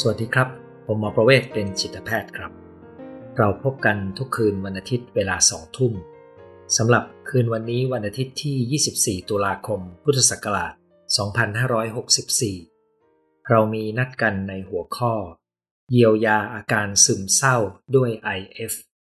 วัสดีครับผมหมอประเวศเป็นจิตแพทย์ครับเราพบกันทุกคืนวันอาทิตย์เวลา2 ทุ่มสำหรับคืนวันนี้วันอาทิตย์ที่24ตุลาคมพุทธศักราช2564เรามีนัดกันในหัวข้อเยียวยาอาการซึมเศร้าด้วย IF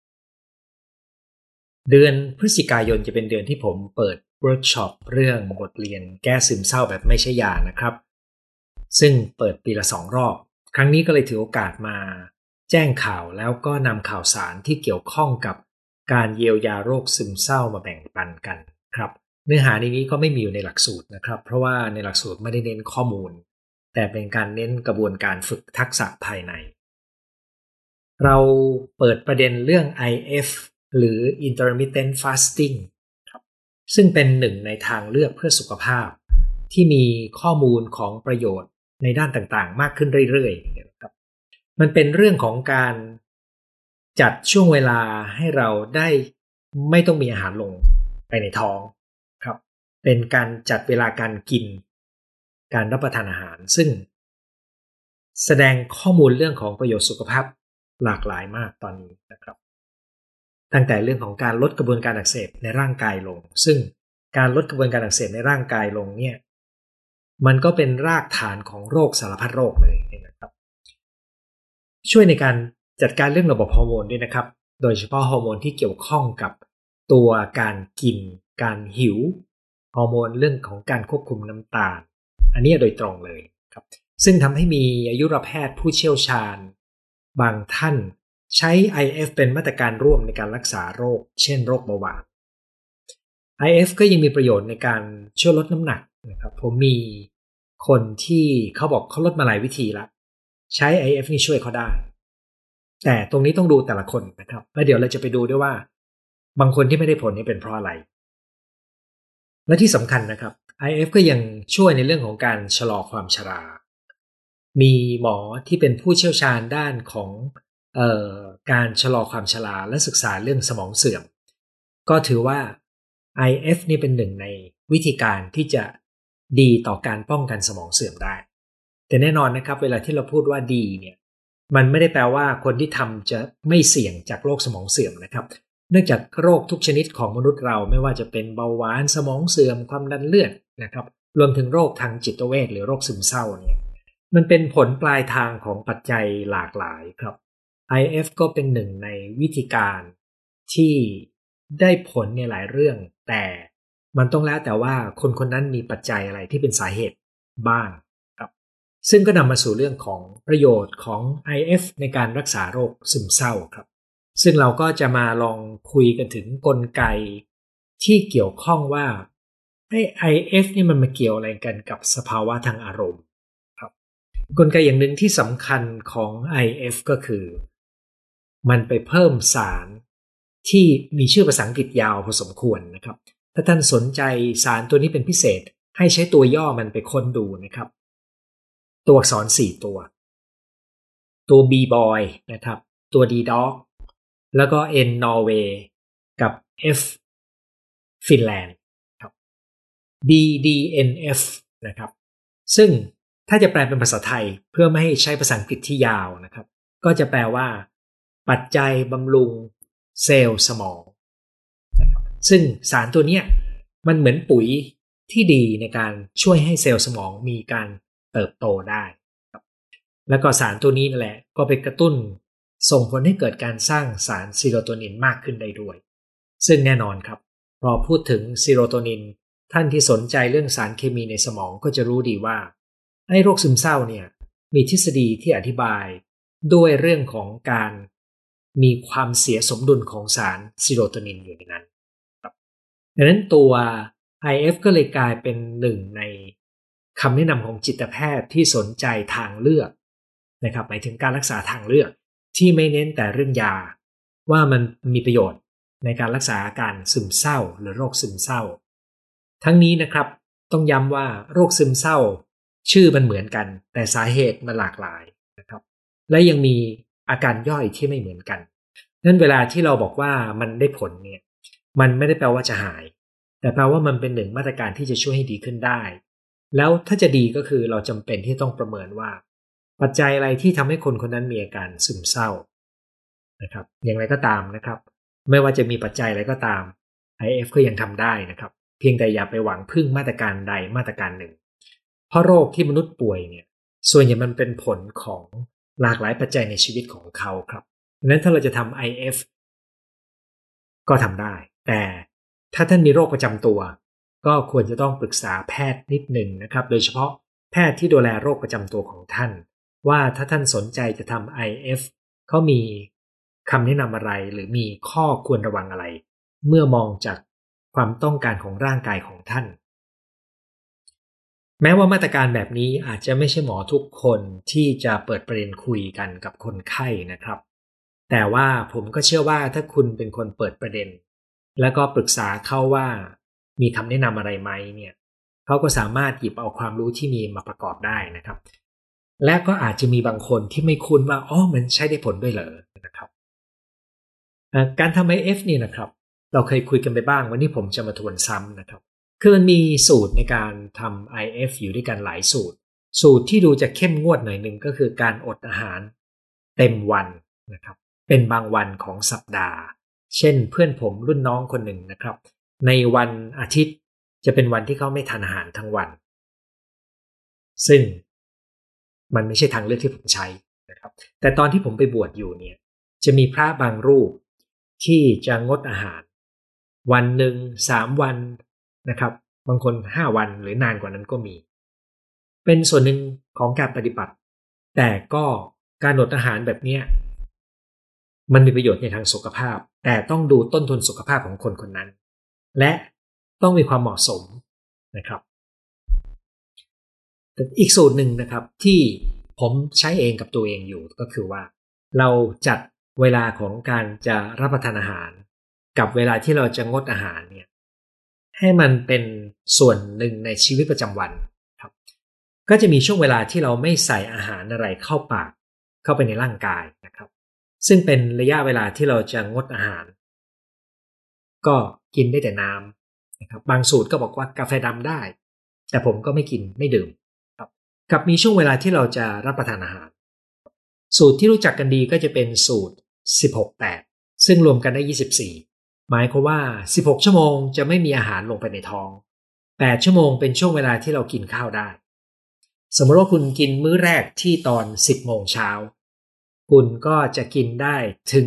เดือนพฤศจิกายนจะเป็นเดือนที่ผมเปิดเวิร์กช็อปเรื่องบทเรียนแก้ซึมเศร้าแบบไม่ใช่ยานะครับซึ่งเปิดปีละ2 รอบครั้งนี้ก็เลยถือโอกาสมาแจ้งข่าวแล้วก็นำข่าวสารที่เกี่ยวข้องกับการเยียวยาโรคซึมเศร้ามาแบ่งปันกันครับเนื้อหาในนี้ก็ไม่มีอยู่ในหลักสูตรนะครับเพราะว่าในหลักสูตรไม่ได้เน้นข้อมูลแต่เป็นการเน้นกระบวนการฝึกทักษะภายในเราเปิดประเด็นเรื่อง IF หรือ Intermittent Fasting ครับซึ่งเป็นหนึ่งในทางเลือกเพื่อสุขภาพที่มีข้อมูลของประโยชน์ในด้านต่างๆมากขึ้นเรื่อยๆครับมันเป็นเรื่องของการจัดช่วงเวลาให้เราได้ไม่ต้องมีอาหารลงไปในท้องครับเป็นการจัดเวลาการกินการรับประทานอาหารซึ่งแสดงข้อมูลเรื่องของประโยชน์สุขภาพหลากหลายมากตอนนี้นะครับตั้งแต่เรื่องของการลดกระบวนการอักเสบในร่างกายลงซึ่งการลดกระบวนการอักเสบในร่างกายลงเนี่ยมันก็เป็นรากฐานของโรคสารพัดโรคเลยนะครับช่วยในการจัดการเรื่องระบบฮอร์โมนด้วยนะครับโดยเฉพาะฮอร์โมนที่เกี่ยวข้องกับตัวการกินการหิวฮอร์โมนเรื่องของการควบคุมน้ำตาลอันนี้โดยตรงเลยครับซึ่งทำให้มีอายุรแพทย์ผู้เชี่ยวชาญบางท่านใช้ IF เป็นมาตรการร่วมในการรักษาโรคเช่นโรคเบาหวาน IF ก็ยังมีประโยชน์ในการช่วยลดน้ำหนักนะครับผมมีคนที่เขาบอกเขาลดมาหลายวิธีแล้วใช้ IF นี่ช่วยเขาได้แต่ตรงนี้ต้องดูแต่ละคนนะครับแล้วเดี๋ยวเราจะไปดูด้วยว่าบางคนที่ไม่ได้ผลนี่เป็นเพราะอะไรและที่สำคัญนะครับ IF ก็ยังช่วยในเรื่องของการชะลอความชรามีหมอที่เป็นผู้เชี่ยวชาญด้านของการชะลอความชราและศึกษาเรื่องสมองเสื่อมก็ถือว่า IF นี่เป็นหนึ่งในวิธีการที่จะดีต่อการป้องกันสมองเสื่อมได้แต่แน่นอนนะครับเวลาที่เราพูดว่าดีเนี่ยมันไม่ได้แปลว่าคนที่ทำจะไม่เสี่ยงจากโรคสมองเสื่อมนะครับเนื่องจากโรคทุกชนิดของมนุษย์เราไม่ว่าจะเป็นเบาหวานสมองเสื่อมความดันเลือดนะครับรวมถึงโรคทางจิตเวชหรือโรคซึมเศร้าเนี่ยมันเป็นผลปลายทางของปัจจัยหลากหลายครับ IF ก็เป็นหนึ่งในวิธีการที่ได้ผลในหลายเรื่องแต่มันต้องแล้วแต่ว่าคนคนนั้นมีปัจจัยอะไรที่เป็นสาเหตุบ้างครับซึ่งก็นำมาสู่เรื่องของประโยชน์ของ IF ในการรักษาโรคซึมเศร้าครับซึ่งเราก็จะมาลองคุยกันถึงกลไกที่เกี่ยวข้องว่าIF นี่มันมาเกี่ยวอะไรกันกับสภาวะทางอารมณ์ครับกลไกอย่างหนึ่งที่สำคัญของ IF ก็คือมันไปเพิ่มสารที่มีชื่อภาษาอังกฤษยาวพอสมควรนะครับถ้าท่านสนใจสารตัวนี้เป็นพิเศษให้ใช้ตัวย่อมันไปค้นดูนะครับตัวอักษร4ตัว B boy นะครับตัว D dog แล้วก็ N Norway กับ F Finland ครับ BDNF นะครับซึ่งถ้าจะแปลเป็นภาษาไทยเพื่อไม่ให้ใช้ภาษาอังกฤษที่ยาวนะครับก็จะแปลว่าปัจจัยบำรุงเซลล์สมองนะครับซึ่งสารตัวนี้มันเหมือนปุ๋ยที่ดีในการช่วยให้เซลล์สมองมีการเติบโตได้ครับแล้วก็สารตัวนี้นั่นแหละก็ไปกระตุ้นส่งผลให้เกิดการสร้างสารซีโรโทนินมากขึ้นได้ด้วยซึ่งแน่นอนครับพอพูดถึงซีโรโทนินท่านที่สนใจเรื่องสารเคมีในสมองก็จะรู้ดีว่าไอ้โรคซึมเศร้าเนี่ยมีทฤษฎีที่อธิบายด้วยเรื่องของการมีความเสียสมดุลของสารซีโรโทนินอยู่ในนั้นครับดังนั้นตัว IF ก็เลยกลายเป็นหนึ่งในคำแนะนำของจิตแพทย์ที่สนใจทางเลือกนะครับหมายถึงการรักษาทางเลือกที่ไม่เน้นแต่เรื่องยาว่ามันมีประโยชน์ในการรักษาอาการซึมเศร้าหรือโรคซึมเศร้าทั้งนี้นะครับต้องย้ำว่าโรคซึมเศร้าชื่อมันเหมือนกันแต่สาเหตุมันหลากหลายนะครับและยังมีอาการย่อยที่ไม่เหมือนกันนั้นเวลาที่เราบอกว่ามันได้ผลเนี่ยมันไม่ได้แปลว่าจะหายแต่แปลว่ามันเป็นหนึ่งมาตรการที่จะช่วยให้ดีขึ้นได้แล้วถ้าจะดีก็คือเราจำเป็นที่ต้องประเมินว่าปัจจัยอะไรที่ทำให้คนคนนั้นมีอาการซึมเศร้านะครับอย่างไรก็ตามนะครับไม่ว่าจะมีปัจจัยอะไรก็ตาม IF ก็ยังทำได้นะครับเพียงแต่อย่าไปหวังพึ่งมาตรการใดมาตรการหนึ่งเพราะโรคที่มนุษย์ป่วยเนี่ยส่วนใหญ่มันเป็นผลของหลากหลายปัจจัยในชีวิตของเขาครับดังนั้นถ้าเราจะทำ IF ก็ทำได้แต่ถ้าท่านมีโรคประจำตัวก็ควรจะต้องปรึกษาแพทย์นิดหนึ่งนะครับโดยเฉพาะแพทย์ที่ดูแลโรคประจำตัวของท่านว่าถ้าท่านสนใจจะทำ IF เขามีคำแนะนำอะไรหรือมีข้อควรระวังอะไรเมื่อมองจากความต้องการของร่างกายของท่านแม้ว่ามาตรการแบบนี้อาจจะไม่ใช่หมอทุกคนที่จะเปิดประเด็นคุยกันกับคนไข้นะครับแต่ว่าผมก็เชื่อว่าถ้าคุณเป็นคนเปิดประเด็นแล้วก็ปรึกษาเขาว่ามีคำแนะนำอะไรไหมเนี่ยเขาก็สามารถหยิบเอาความรู้ที่มีมาประกอบได้นะครับและก็อาจจะมีบางคนที่ไม่คุ้นว่าอ๋อมันใช้ได้ผลด้วยเหรอนะครับการทำ IF นี่นะครับเราเคยคุยกันไปบ้างวันนี้ผมจะมาทวนซ้ำนะครับคือมันมีสูตรในการทำ IF อยู่ด้วยกันหลายสูตรที่ดูจะเข้มงวดหน่อยหนึ่งก็คือการอดอาหารเต็มวันนะครับเป็นบางวันของสัปดาห์เช่นเพื่อนผมรุ่นน้องคนหนึ่งนะครับในวันอาทิตย์จะเป็นวันที่เขาไม่ทานอาหารทั้งวันซึ่งมันไม่ใช่ทางเลือกที่ผมใช้นะครับแต่ตอนที่ผมไปบวชอยู่เนี่ยจะมีพระบางรูปที่จะงดอาหารวันหนึ่ง3 วันนะครับบางคน5 วันหรือนานกว่านั้นก็มีเป็นส่วนหนึ่งของการปฏิบัติแต่ก็การอดอาหารแบบนี้มันมีประโยชน์ในทางสุขภาพแต่ต้องดูต้นทุนสุขภาพของคนคนนั้นและต้องมีความเหมาะสมนะครับแต่อีกสูตรหนึ่งนะครับที่ผมใช้เองกับตัวเองอยู่ก็คือว่าเราจัดเวลาของการจะรับประทานอาหารกับเวลาที่เราจะงดอาหารเนี่ยให้มันเป็นส่วนหนึ่งในชีวิตประจำวันครับก็จะมีช่วงเวลาที่เราไม่ใส่อาหารอะไรเข้าปากเข้าไปในร่างกายนะครับซึ่งเป็นระยะเวลาที่เราจะงดอาหารก็กินได้แต่น้ำนะครับบางสูตรก็บอกว่ากาแฟดำได้แต่ผมก็ไม่กินไม่ดื่มครับกับมีช่วงเวลาที่เราจะรับประทานอาหารสูตรที่รู้จักกันดีก็จะเป็นสูตร16-8ซึ่งรวมกันได้24หมายความว่า16ชั่วโมงจะไม่มีอาหารลงไปในท้อง8ชั่วโมงเป็นช่วงเวลาที่เรากินข้าวได้สมมติว่าคุณกินมื้อแรกที่ตอน10โมงเช้าคุณก็จะกินได้ถึง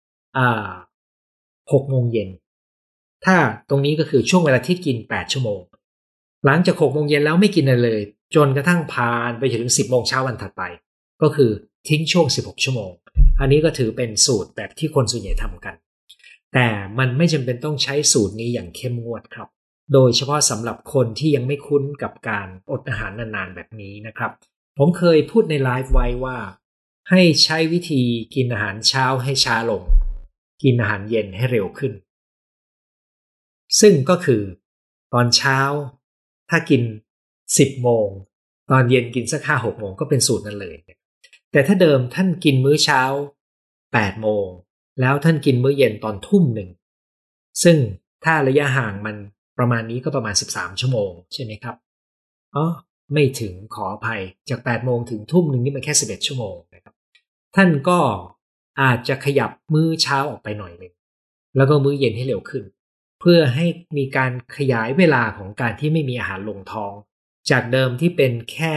6โมงเย็นถ้าตรงนี้ก็คือช่วงเวลาที่กิน8ชั่วโมงหลังจาก6โมงเย็นแล้วไม่กินอะไรเลยจนกระทั่งผ่านไปถึง10โมงเช้าวันถัดไปก็คือทิ้งช่วง16ชั่วโมงอันนี้ก็ถือเป็นสูตรแบบที่คนส่วนใหญ่ทำกันแต่มันไม่จำเป็นต้องใช้สูตรนี้อย่างเข้มงวดครับโดยเฉพาะสำหรับคนที่ยังไม่คุ้นกับการอดอาหารนานๆแบบนี้นะครับผมเคยพูดในไลฟ์ไว้ว่าให้ใช้วิธีกินอาหารเช้าให้ช้าลงกินอาหารเย็นให้เร็วขึ้นซึ่งก็คือตอนเช้าถ้ากิน10โมงตอนเย็นกินสัก5-6โมงก็เป็นสูตรนั้นเลยแต่ถ้าเดิมท่านกินมื้อเช้า8โมงแล้วท่านกินมื้อเย็นตอนทุ่มหนึ่งซึ่งถ้าระยะห่างมันประมาณนี้ก็ประมาณ13ชั่วโมงใช่ไหมครับอ๋อไม่ถึงขออภัยจาก8โมงถึงทุ่มหนึ่งนี่มันแค่11ชั่วโมงนะครับท่านก็อาจจะขยับมื้อเช้าออกไปหน่อยหนึ่งแล้วก็มื้อเย็นให้เร็วขึ้นเพื่อให้มีการขยายเวลาของการที่ไม่มีอาหารลงท้องจากเดิมที่เป็นแค่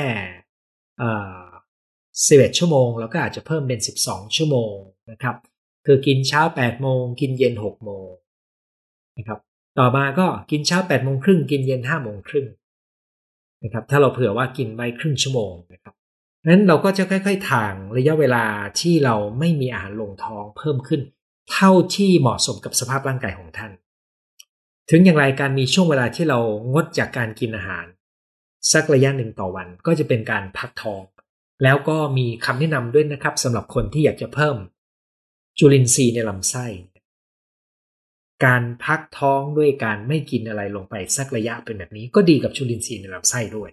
11ชั่วโมงแล้วก็อาจจะเพิ่มเป็น12ชั่วโมงนะครับคือกินเช้า8โมงกินเย็น6โมงนะครับต่อมาก็กินเช้า8โมงครึ่งกินเย็น5โมงครึ่งนะครับถ้าเราเผื่อว่ากินไปครึ่งชั่วโมงนะครับนั้นเราก็จะค่อยๆถ่างระยะเวลาที่เราไม่มีอาหารลงท้องเพิ่มขึ้นเท่าที่เหมาะสมกับสภาพร่างกายของท่านถึงอย่างไรการมีช่วงเวลาที่เรางดจากการกินอาหารสักระยะหนึ่งต่อวันก็จะเป็นการพักท้องแล้วก็มีคำแนะนำด้วยนะครับสำหรับคนที่อยากจะเพิ่มจุลินทรีย์ในลำไส้การพักท้องด้วยการไม่กินอะไรลงไปสักระยะเป็นแบบนี้ก็ดีกับจุลินทรีย์ในลำไส้ด้วย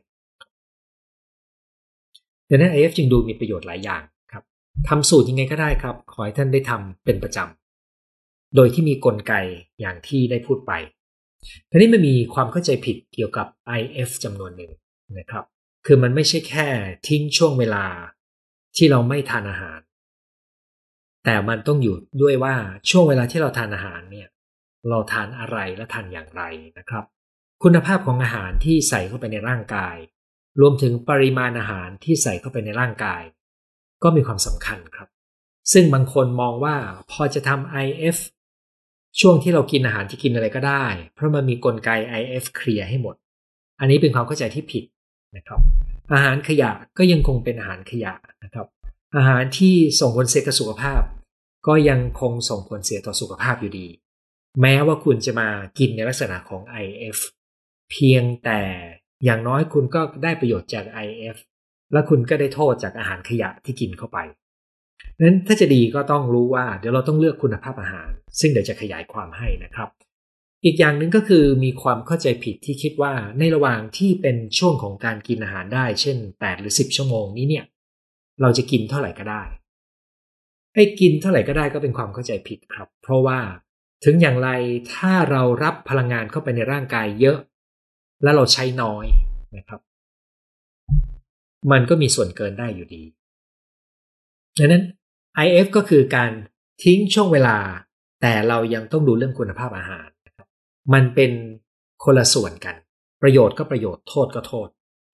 ดังนั้น IF จึงดูมีประโยชน์หลายอย่างครับทำสูตรยังไงก็ได้ครับขอให้ท่านได้ทำเป็นประจำโดยที่มีกลไกอย่างที่ได้พูดไปทีนี้มันมีความเข้าใจผิดเกี่ยวกับ IF จำนวนหนึ่งนะครับคือมันไม่ใช่แค่ทิ้งช่วงเวลาที่เราไม่ทานอาหารแต่มันต้องอยู่ด้วยว่าช่วงเวลาที่เราทานอาหารเนี่ยเราทานอะไรและทานอย่างไรนะครับคุณภาพของอาหารที่ใส่เข้าไปในร่างกายรวมถึงปริมาณอาหารที่ใส่เข้าไปในร่างกายก็มีความสำคัญครับซึ่งบางคนมองว่าพอจะทำ IF ช่วงที่เรากินอาหารที่กินอะไรก็ได้เพราะมันมีกลไก IF เคลียร์ให้หมดอันนี้เป็นความเข้าใจที่ผิดนะครับอาหารขยะก็ยังคงเป็นอาหารขยะนะครับอาหารที่ส่งผลเสียต่อสุขภาพก็ยังคงส่งผลเสียต่อสุขภาพอยู่ดีแม้ว่าคุณจะมากินในลักษณะของ IF เพียงแต่อย่างน้อยคุณก็ได้ประโยชน์จาก IF และคุณก็ได้โทษจากอาหารขยะที่กินเข้าไปนั้นถ้าจะดีก็ต้องรู้ว่าเดี๋ยวเราต้องเลือกคุณภาพอาหารซึ่งเดี๋ยวจะขยายความให้นะครับอีกอย่างหนึ่งก็คือมีความเข้าใจผิดที่คิดว่าในระหว่างที่เป็นช่วงของการกินอาหารได้เช่น8หรือ10ชั่วโมงนี้เนี่ยเราจะกินเท่าไหร่ก็ได้ให้กินเท่าไหร่ก็ได้ก็เป็นความเข้าใจผิดครับเพราะว่าถึงอย่างไรถ้าเรารับพลังงานเข้าไปในร่างกายเยอะและเราใช้น้อยนะครับมันก็มีส่วนเกินได้อยู่ดีดังนั้น IF ก็คือการทิ้งช่วงเวลาแต่เรายังต้องดูเรื่องคุณภาพอาหารนะครับมันเป็นคนละส่วนกันประโยชน์ก็ประโยชน์โทษก็โทษ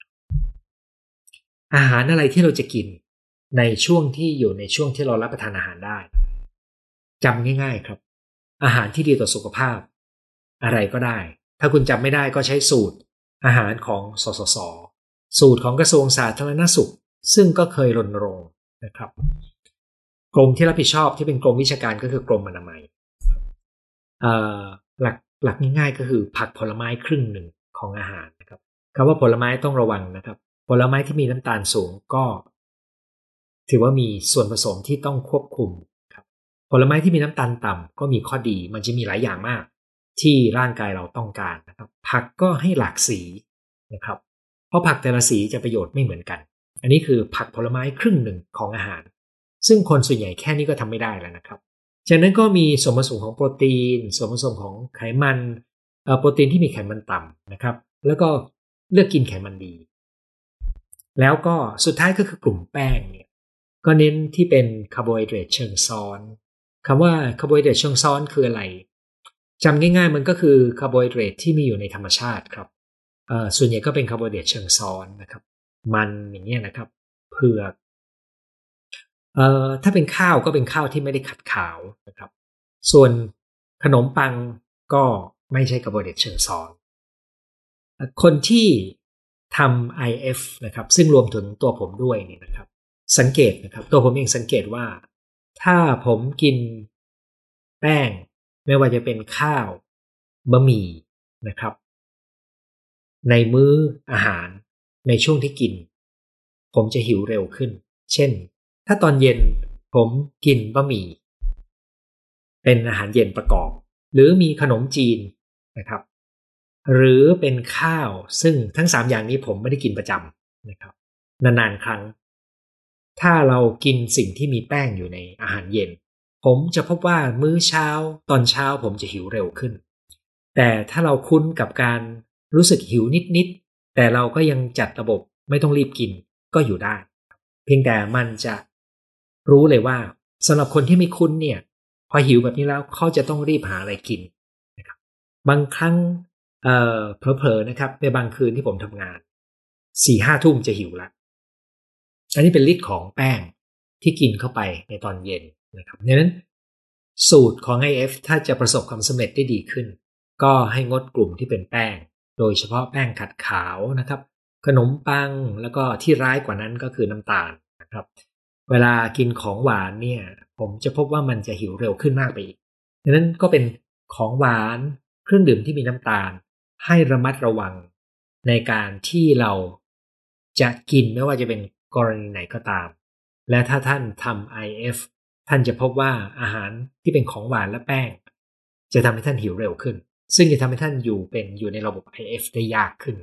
อาหารอะไรที่เราจะกินในช่วงที่อยู่ในช่วงที่เรารับประทานอาหารได้จำง่ายๆครับอาหารที่ดีต่อสุขภาพอะไรก็ได้ถ้าคุณจำไม่ได้ก็ใช้สูตรอาหารของสสสสูตรของกระทรวงสาธารณสุขซึ่งก็เคยรณรงค์นะครับกรมที่รับผิดชอบที่เป็นกรมวิชาการก็คือกรมอนามัยหลักง่ายๆก็คือผักผลไม้ครึ่งหนึ่งของอาหารนะครับคำว่าผลไม้ต้องระวังนะครับผลไม้ที่มีน้ำตาลสูงก็ถือว่ามีส่วนผสมที่ต้องควบคุมครับผลไม้ที่มีน้ำตาลต่ำก็มีข้อดีมันจะมีหลายอย่างมากที่ร่างกายเราต้องการนะครับผักก็ให้หลากสีนะครับเพราะผักแต่ละสีจะประโยชน์ไม่เหมือนกันอันนี้คือผักผลไม้ครึ่งหนึ่งของอาหารซึ่งคนส่วนใหญ่แค่นี้ก็ทำไม่ได้แล้วนะครับจากนั้นก็มีส่วนผสมของโปรตีนส่วนผสมของไขมันโปรตีนที่มีไขมันต่ำนะครับแล้วก็เลือกกินไขมันดีแล้วก็สุดท้ายก็คือกลุ่มแป้งเนี่ยก็เน้นที่เป็นคาร์โบไฮเดรตเชิงซ้อนคำว่าคาร์โบไฮเดรตเชิงซ้อนคืออะไรจำง่ายๆมันก็คือคาร์โบไฮเดรตที่มีอยู่ในธรรมชาติครับส่วนใหญ่ก็เป็นคาร์โบไฮเดรตเชิงซ้อนนะครับมันอย่างเงี้ยนะครับเผือกถ้าเป็นข้าวก็เป็นข้าวที่ไม่ได้ขัดขาวนะครับส่วนขนมปังก็ไม่ใช่คาร์โบไฮเดรตเชิงซ้อนคนที่ทำ IF นะครับซึ่งรวมถึงตัวผมด้วยนี่นะครับสังเกตนะครับตัวผมเองสังเกตว่าถ้าผมกินแป้งไม่ว่าจะเป็นข้าวบะหมี่นะครับในมื้ออาหารในช่วงที่กินผมจะหิวเร็วขึ้นเช่นถ้าตอนเย็นผมกินบะหมี่เป็นอาหารเย็นประกอบหรือมีขนมจีนนะครับหรือเป็นข้าวซึ่งทั้ง3อย่างนี้ผมไม่ได้กินประจำนะครับนานๆครั้งถ้าเรากินสิ่งที่มีแป้งอยู่ในอาหารเย็นผมจะพบว่ามื้อเช้าตอนเช้าผมจะหิวเร็วขึ้นแต่ถ้าเราคุ้นกับการรู้สึกหิวนิดๆแต่เราก็ยังจัดระบบไม่ต้องรีบกินก็อยู่ได้เพียงแต่มันจะรู้เลยว่าสำหรับคนที่ไม่คุ้นเนี่ยพอหิวแบบนี้แล้วเขาจะต้องรีบหาอะไรกินนะครับบางครั้งเผลอๆนะครับในบางคืนที่ผมทำงาน4-5 ทุ่มจะหิวละอันนี้เป็นฤทธิ์ของแป้งที่กินเข้าไปในตอนเย็นนะครับดังนั้นสูตรของ IF ถ้าจะประสบความสำเร็จได้ดีขึ้นก็ให้งดกลุ่มที่เป็นแป้งโดยเฉพาะแป้งขัดขาวนะครับขนมปังแล้วก็ที่ร้ายกว่านั้นก็คือน้ำตาลนะครับเวลากินของหวานเนี่ยผมจะพบว่ามันจะหิวเร็วขึ้นมากไปอีกดังนั้นก็เป็นของหวานเครื่องดื่มที่มีน้ำตาลให้ระมัดระวังในการที่เราจะกินไม่ว่าจะเป็นกรณีไหนก็ตามและถ้าท่านทำ IF ท่านจะพบว่าอาหารที่เป็นของหวานและแป้งจะทำให้ท่านหิวเร็วขึ้นซึ่งจะทำให้ท่านอยู่ในระบบ IF ได้ยากขึ้น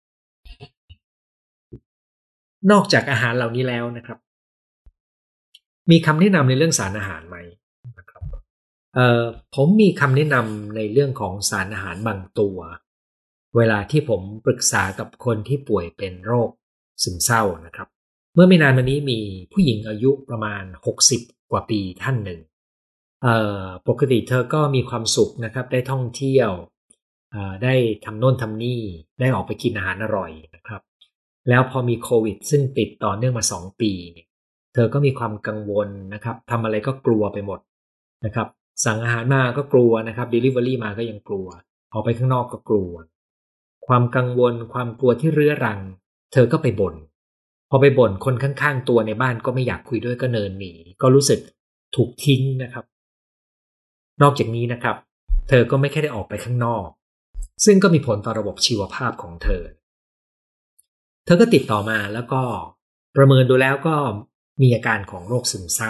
นอกจากอาหารเหล่านี้แล้วนะครับมีคำแนะนำในเรื่องสารอาหารไหมนะครับผมมีคำแนะนำในเรื่องของสารอาหารบางตัวเวลาที่ผมปรึกษากับคนที่ป่วยเป็นโรคซึมเศร้านะครับเมื่อไม่นานมานี้มีผู้หญิงอายุประมาณ60กว่าปีท่านหนึ่งปกติเธอก็มีความสุขนะครับได้ท่องเที่ยวได้ทำโน่นทำนี่ได้ออกไปกินอาหารอร่อยนะครับแล้วพอมีโควิดซึ่งติดต่อเนื่องมา2ปีเธอก็มีความกังวลนะครับทำอะไรก็กลัวไปหมดนะครับสั่งอาหารมาก็กลัวนะครับ Delivery มาก็ยังกลัวออกไปข้างนอกก็กลัวความกังวลความกลัวที่เรื้อรังเธอก็ไปบ่นพอไปบ่นคนข้างๆตัวในบ้านก็ไม่อยากคุยด้วยก็เนินหนีก็รู้สึกถูกทิ้งนะครับนอกจากนี้นะครับเธอก็ไม่ค่อยได้ออกไปข้างนอกซึ่งก็มีผลต่อระบบชีวภาพของเธอก็ติดต่อมาแล้วก็ประเมินดูแล้วก็มีอาการของโรคซึมเศร้า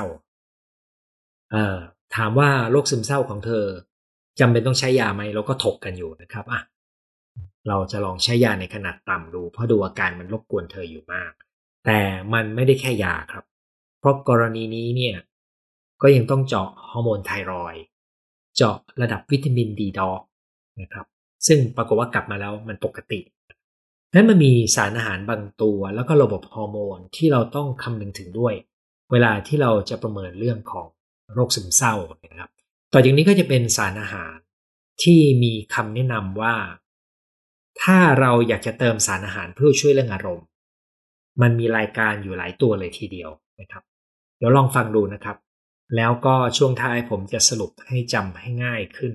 ถามว่าโรคซึมเศร้าของเธอจำเป็นต้องใช้ยาไหมเราก็ถกกันอยู่นะครับเราจะลองใช้ยาในขนาดต่ำดูเพราะดูอาการมันรบกวนเธออยู่มากแต่มันไม่ได้แค่ยาครับเพราะกรณีนี้เนี่ยก็ยังต้องเจาะฮอร์โมนไทรอยด์เจาะระดับวิตามินดีด็อกนะครับซึ่งปรากฏว่ากลับมาแล้วมันปกตินั้นมันมีสารอาหารบางตัวแล้วก็ระบบฮอร์โมนที่เราต้องคำนึงถึงด้วยเวลาที่เราจะประเมินเรื่องของโรคซึมเศร้านะครับต่อจากนี้ก็จะเป็นสารอาหารที่มีคำแนะนำว่าถ้าเราอยากจะเติมสารอาหารเพื่อช่วยเรื่องอารมณ์มันมีรายการอยู่หลายตัวเลยทีเดียวนะครับเดี๋ยวลองฟังดูนะครับแล้วก็ช่วงท้ายผมจะสรุปให้จำให้ง่ายขึ้น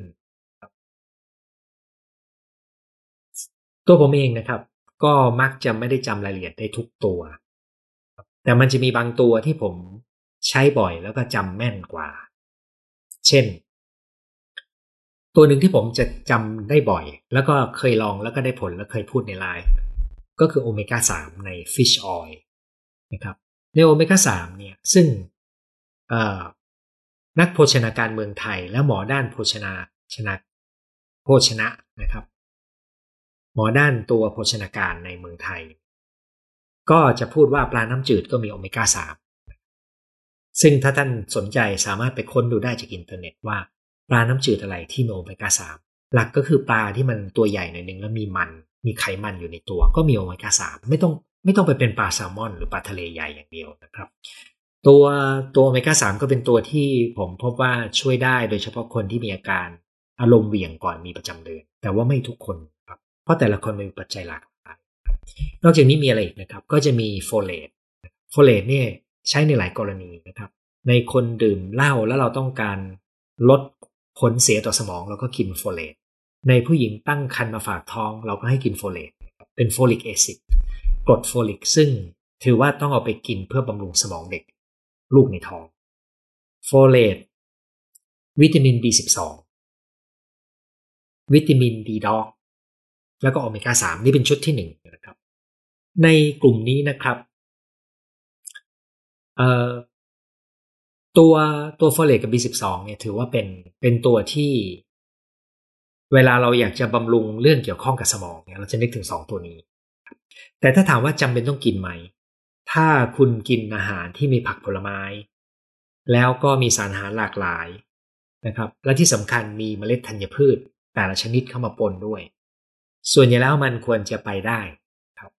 ตัวผมเองนะครับก็มักจะไม่ได้จำรายละเอียดได้ทุกตัวแต่มันจะมีบางตัวที่ผมใช้บ่อยแล้วก็จำแม่นกว่าเช่นตัวหนึ่งที่ผมจะจำได้บ่อยแล้วก็เคยลองแล้วก็ได้ผลและเคยพูดในไลฟ์ก็คือโอเมก้า3ใน Fish Oil นะครับในโอเมก้า3เนี่ยซึ่งนักโภชนาการเมืองไทยและหมอด้านโภชนะนะครับหมอด้านตัวโภชนาการในเมืองไทยก็จะพูดว่าปลาน้ำจืดก็มีโอเมก้า3ซึ่งถ้าท่านสนใจสามารถไปค้นดูได้จากอินเทอร์เน็ตว่าปลาน้ำจืดอะไรที่มีโอเมก้า3หลักก็คือปลาที่มันตัวใหญ่หน่อยนึงแล้วมีไขมันอยู่ในตัวก็มีโอเมก้า3ไม่ต้องไปเป็นปลาแซลมอนหรือปลาทะเลใหญ่อย่างเดียวนะครับตัวโอเมก้า3ก็เป็นตัวที่ผมพบว่าช่วยได้โดยเฉพาะคนที่มีอาการอารมณ์เหวี่ยงก่อนมีประจำเดือนแต่ว่าไม่ทุกคนครับเพราะแต่ละคนมีปัจจัยหลากหลายนอกจากนี้มีอะไรอีกนะครับก็จะมีโฟเลตเนี่ยใช้ในหลายกรณีนะครับในคนดื่มเหล้าแล้วเราต้องการลดผลเสียต่อสมองเราก็กินโฟเลตในผู้หญิงตั้งครรภ์มาฝากท้องเราก็ให้กินโฟเลตเป็นโฟลิกแอซิดกรดโฟลิกซึ่งถือว่าต้องเอาไปกินเพื่อบำรุงสมองเด็กลูกในท้องโฟเลตวิตามิน B12 วิตามินดีด็อกแล้วก็โอเมก้า3นี่เป็นชุดที่1นะครับในกลุ่มนี้นะครับตัวโฟเลตกับ B12 เนี่ยถือว่าเป็นตัวที่เวลาเราอยากจะบำรุงเรื่องเกี่ยวข้องกับสมองเนี่ยเราจะนึกถึง2ตัวนี้แต่ถ้าถามว่าจำเป็นต้องกินไหมถ้าคุณกินอาหารที่มีผักผลไม้แล้วก็มีสารอาหารหลากหลายนะครับและที่สำคัญมีเมล็ดธัญพืชแต่ละชนิดเข้ามาปนด้วยส่วนใหญ่แล้วมันควรจะไปได้ครับ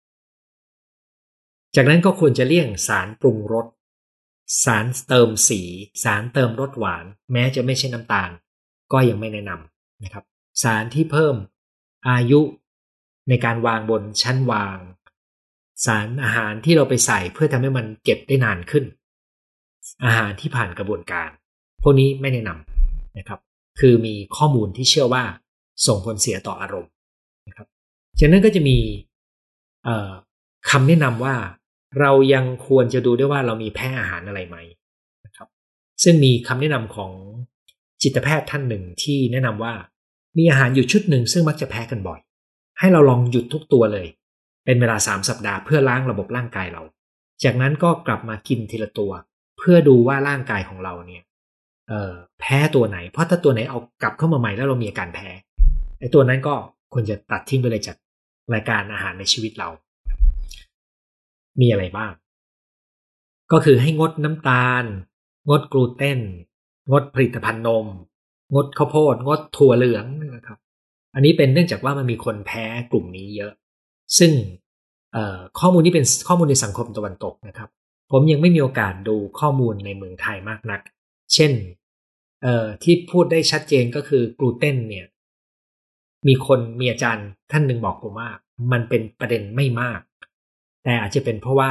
จากนั้นก็ควรจะเลี่ยงสารปรุงรสสารเติมสีสารเติมรสหวานแม้จะไม่ใช่น้ำตาลก็ยังไม่แนะนำนะครับสารที่เพิ่มอายุในการวางบนชั้นวางสารอาหารที่เราไปใส่เพื่อทำให้มันเก็บได้นานขึ้นอาหารที่ผ่านกระบวนการพวกนี้ไม่แนะนำนะครับคือมีข้อมูลที่เชื่อว่าส่งผลเสียต่ออารมณ์นะครับจากนั้นก็จะมีคำแนะนำว่าเรายังควรจะดูด้วยว่าเรามีแพ้อาหารอะไรไหมนะครับซึ่งมีคำแนะนำของจิตแพทย์ท่านหนึ่งที่แนะนำว่ามีอาหารอยู่ชุดหนึ่งซึ่งมักจะแพ้กันบ่อยให้เราลองหยุดทุกตัวเลยเป็นเวลา3 สัปดาห์เพื่อล้างระบบร่างกายเราจากนั้นก็กลับมากินทีละตัวเพื่อดูว่าร่างกายของเราเนี่ยแพ้ตัวไหนเพราะถ้าตัวไหนเอากลับเข้ามาใหม่แล้วเรามีอาการแพ้ไอ้ตัวนั้นก็ควรจะตัดทิ้งไปเลยจากรายการอาหารในชีวิตเรามีอะไรบ้างก็คือให้งดน้ำตาลงดกลูเตนงดผลิตภัณฑ์นมงดข้าวโพดงดถั่วเหลืองนะครับอันนี้เป็นเนื่องจากว่ามันมีคนแพ้กลุ่มนี้เยอะซึ่งข้อมูลที่เป็นข้อมูลในสังคมตะวันตกนะครับผมยังไม่มีโอกาสดูข้อมูลในเมืองไทยมากนักเช่นที่พูดได้ชัดเจนก็คือกลูเตนเนี่ยมีอาจารย์ท่านหนึ่งบอกผมว่ามันเป็นประเด็นไม่มากแต่อาจจะเป็นเพราะว่า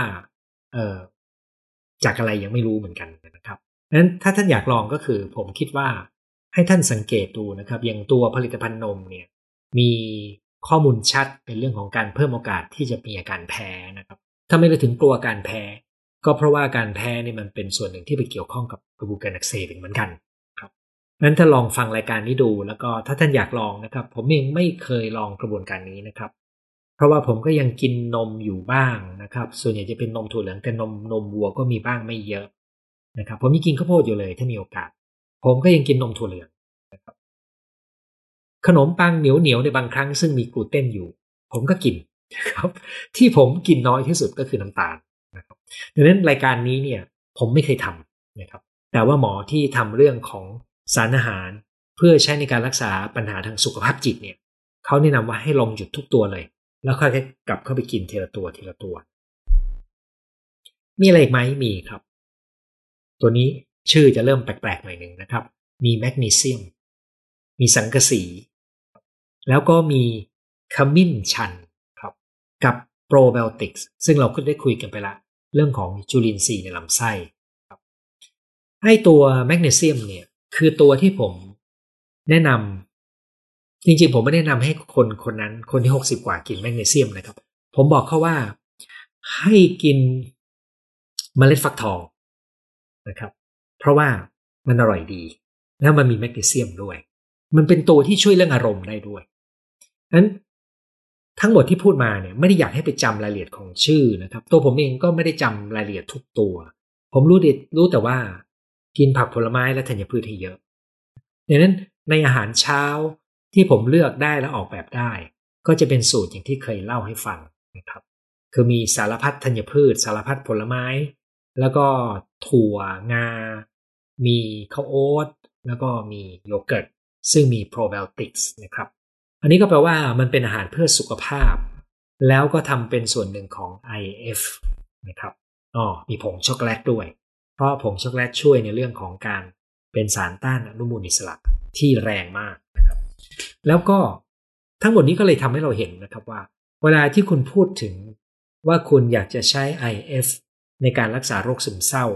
จากอะไรยังไม่รู้เหมือนกันนะครับนั้นถ้าท่านอยากลองก็คือผมคิดว่าให้ท่านสังเกตดูนะครับอย่างตัวผลิตภัณฑ์นมเนี่ยมีข้อมูลชัดเป็นเรื่องของการเพิ่มโอกาสที่จะมีอาการแพ้นะครับถ้าไม่ได้ถึงกลัวการแพ้ก็เพราะว่าการแพ้นี่มันเป็นส่วนหนึ่งที่ไปเกี่ยวข้องกับกระบวนการอักเสบเหมือนกันครับนั้นถ้าลองฟังรายการนี้ดูแล้วก็ถ้าท่านอยากลองนะครับผมเองไม่เคยลองกระบวนการนี้นะครับเพราะว่าผมก็ยังกินนมอยู่บ้างนะครับส่วนใหญ่จะเป็นนมถั่วเหลืองแต่นมวัวก็มีบ้างไม่เยอะนะครับผมยังกินข้าวโพดอยู่เลยถ้ามีโอกาสผมก็ยังกินนมถั่วเหลืองนะครับขนมปังเหนียวในบางครั้งซึ่งมีกลูเตนอยู่ผมก็กินนะครับที่ผมกินน้อยที่สุดก็คือน้ำตาลนะครับดังนั้นรายการนี้เนี่ยผมไม่เคยทำนะครับแต่ว่าหมอที่ทำเรื่องของสารอาหารเพื่อใช้ในการรักษาปัญหาทางสุขภาพจิตเนี่ยเขาแนะนำว่าให้ลองหยุดทุกตัวเลยแล้วค่อยกลับเข้าไปกินทีละตัวมีอะไรอีกไหมมีครับตัวนี้ชื่อจะเริ่มแปลกๆหน่อยหนึ่งนะครับมีแมกนีเซียมมีสังกะสีแล้วก็มีขมิ้นชันครับกับโปรไบโอติกส์ซึ่งเราก็ได้คุยกันไปละเรื่องของจุลินทรีย์ในลำไส้ครับให้ตัวแมกนีเซียมเนี่ยคือตัวที่ผมแนะนำจริงๆผมไม่แนะนำให้คนนั้นคนที่60กว่ากินแมกนีเซียมนะครับผมบอกเขาว่าให้กินเมล็ดฟักทองนะครับเพราะว่ามันอร่อยดีแล้วมันมีแมกนีเซียมด้วยมันเป็นตัวที่ช่วยเรื่องอารมณ์ได้ด้วยนั้นทั้งหมดที่พูดมาเนี่ยไม่ได้อยากให้ไปจำรายละเอียดของชื่อนะครับตัวผมเองก็ไม่ได้จำรายละเอียดทุกตัวผมรู้แต่ว่ากินผักผลไม้และธัญพืชให้เยอะดังนั้นในอาหารเช้าที่ผมเลือกได้และออกแบบได้ก็จะเป็นสูตรอย่างที่เคยเล่าให้ฟังนะครับคือมีสารพัดธัญพืชสารพัดผลไม้แล้วก็ถั่วงามีข้าวโอ๊ตแล้วก็มีโยเกิร์ตซึ่งมีโปรไบโอติกส์นะครับอันนี้ก็แปลว่ามันเป็นอาหารเพื่อสุขภาพแล้วก็ทำเป็นส่วนหนึ่งของ IF นะครับมีผงช็อกโกแลตด้วยเพราะผงช็อกโกแลตช่วยในเรื่องของการเป็นสารต้านอนุมูลอิสระที่แรงมากนะครับแล้วก็ทั้งหมดนี้ก็เลยทำให้เราเห็นนะครับว่าเวลาที่คุณพูดถึงว่าคุณอยากจะใช้ IF ในการรักษาโรคซึมเศร้า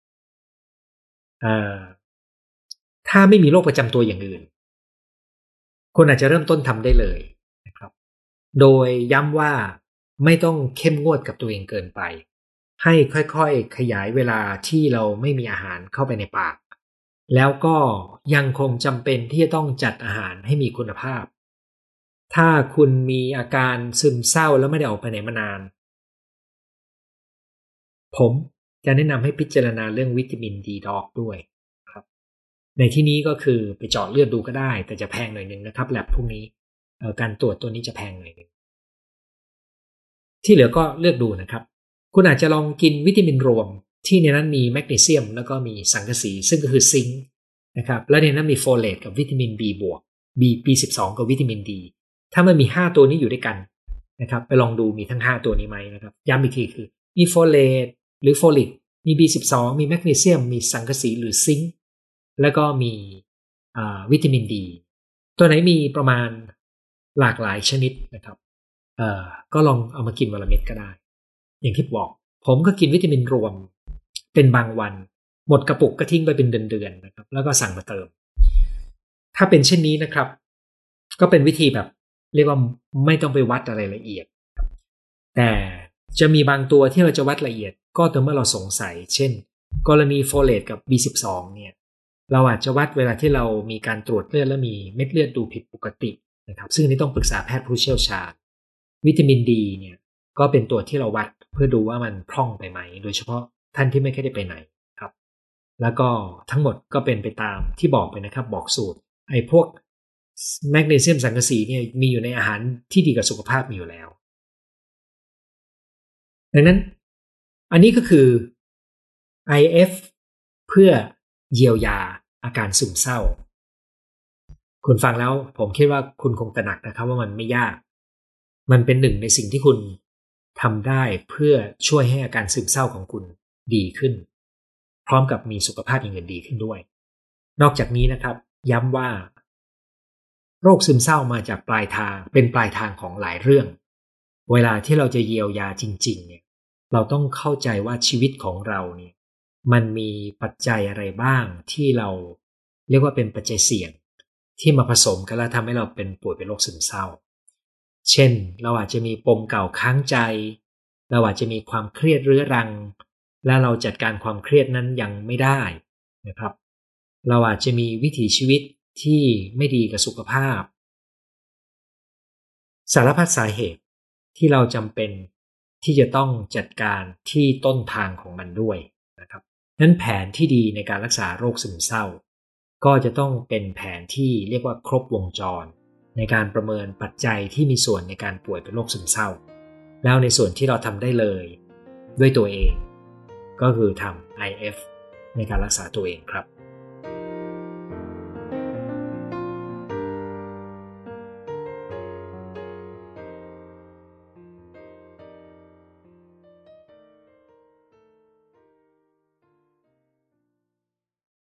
ถ้าไม่มีโรคประจำตัวอย่างอื่นคุณอาจจะเริ่มต้นทำได้เลยนะครับโดยย้ำว่าไม่ต้องเข้มงวดกับตัวเองเกินไปให้ค่อยๆขยายเวลาที่เราไม่มีอาหารเข้าไปในปากแล้วก็ยังคงจำเป็นที่จะต้องจัดอาหารให้มีคุณภาพถ้าคุณมีอาการซึมเศร้าแล้วไม่ได้ออกไปไหนมานานผมจะแนะนำให้พิจารณาเรื่องวิตามินดีด็อกด้วยครับในที่นี้ก็คือไปเจาะเลือดดูก็ได้แต่จะแพงหน่อยนึงนะครับแลบพวกนี้การตรวจตัวนี้จะแพงหน่อยนึงที่เหลือก็เลือกดูนะครับคุณอาจจะลองกินวิตามินรวมที่ในนั้นมีแมกนีเซียมแล้วก็มีสังกะสีซึ่งก็คือซิงค์นะครับและในนั้นมีโฟเลตกับวิตามิน B บวก B12 กับวิตามิน D ถ้ามันมี5ตัวนี้อยู่ด้วยกันนะครับไปลองดูมีทั้ง5ตัวนี้ไหมนะครับย้ำอีกทีคือมีโฟเลตหรือโฟลิกมี B12 มีแมกนีเซียมมีสังกะสีหรือซิงค์แล้วก็มีวิตามิน D ตัวไหนมีประมาณหลากหลายชนิดนะครับก็ลองเอามากินวันละเม็ดก็ได้อย่างที่บอกผมก็กินวิตามินรวมเป็นบางวันหมดกระปุกก็ทิ้งไปเป็นเดือนๆนะครับแล้วก็สั่งมาเติมถ้าเป็นเช่นนี้นะครับก็เป็นวิธีแบบเรียกว่าไม่ต้องไปวัดอะไรละเอียดแต่จะมีบางตัวที่เราจะวัดละเอียดก็ต่อเมื่อเราสงสัยเช่นกรณีโฟเลตกับ B12 เนี่ยเราอาจจะวัดเวลาที่เรามีการตรวจเลือดแล้วมีเม็ดเลือดดูผิดปกตินะครับซึ่งนี้ต้องปรึกษาแพทย์ผู้เชี่ยวชาญวิตามินดีเนี่ยก็เป็นตัวที่เราวัดเพื่อดูว่ามันพร่องไปไหมโดยเฉพาะท่านที่ไม่ค่อยได้ไปไหนครับแล้วก็ทั้งหมดก็เป็นไปตามที่บอกไปนะครับบอกสูตรไอ้พวกแมกนีเซียมสังกะสีเนี่ยมีอยู่ในอาหารที่ดีกับสุขภาพมีอยู่แล้วดังนั้นอันนี้ก็คือ IF เพื่อเยียวยาอาการซึมเศร้าคุณฟังแล้วผมคิดว่าคุณคงตระหนักนะครับว่ามันไม่ยากมันเป็นหนึ่งในสิ่งที่คุณทำได้เพื่อช่วยให้อาการซึมเศร้าของคุณดีขึ้นพร้อมกับมีสุขภาพอย่างอื่นดีขึ้นด้วยนอกจากนี้นะครับย้ำว่าโรคซึมเศร้ามาจากปลายทางเป็นปลายทางของหลายเรื่องเวลาที่เราจะเยียวยาจริงๆเนี่ยเราต้องเข้าใจว่าชีวิตของเราเนี่ยมันมีปัจจัยอะไรบ้างที่เราเรียกว่าเป็นปัจจัยเสี่ยงที่มาผสมกันแล้วทำให้เราเป็นป่วยเป็นโรคซึมเศร้าเช่นเราอาจจะมีปมเก่าค้างใจเราอาจจะมีความเครียดเรื้อรังและเราจัดการความเครียดนั้นยังไม่ได้นะครับเราอาจจะมีวิถีชีวิตที่ไม่ดีกับสุขภาพสารพัดสาเหตุที่เราจำเป็นที่จะต้องจัดการที่ต้นทางของมันด้วยนะครับนั้นแผนที่ดีในการรักษาโรคซึมเศร้าก็จะต้องเป็นแผนที่เรียกว่าครบวงจรในการประเมินปัจจัยที่มีส่วนในการป่วยเป็นโรคซึมเศร้าแล้วในส่วนที่เราทำได้เลยด้วยตัวเองก็คือทำ IF ในการรักษาตัวเองครับ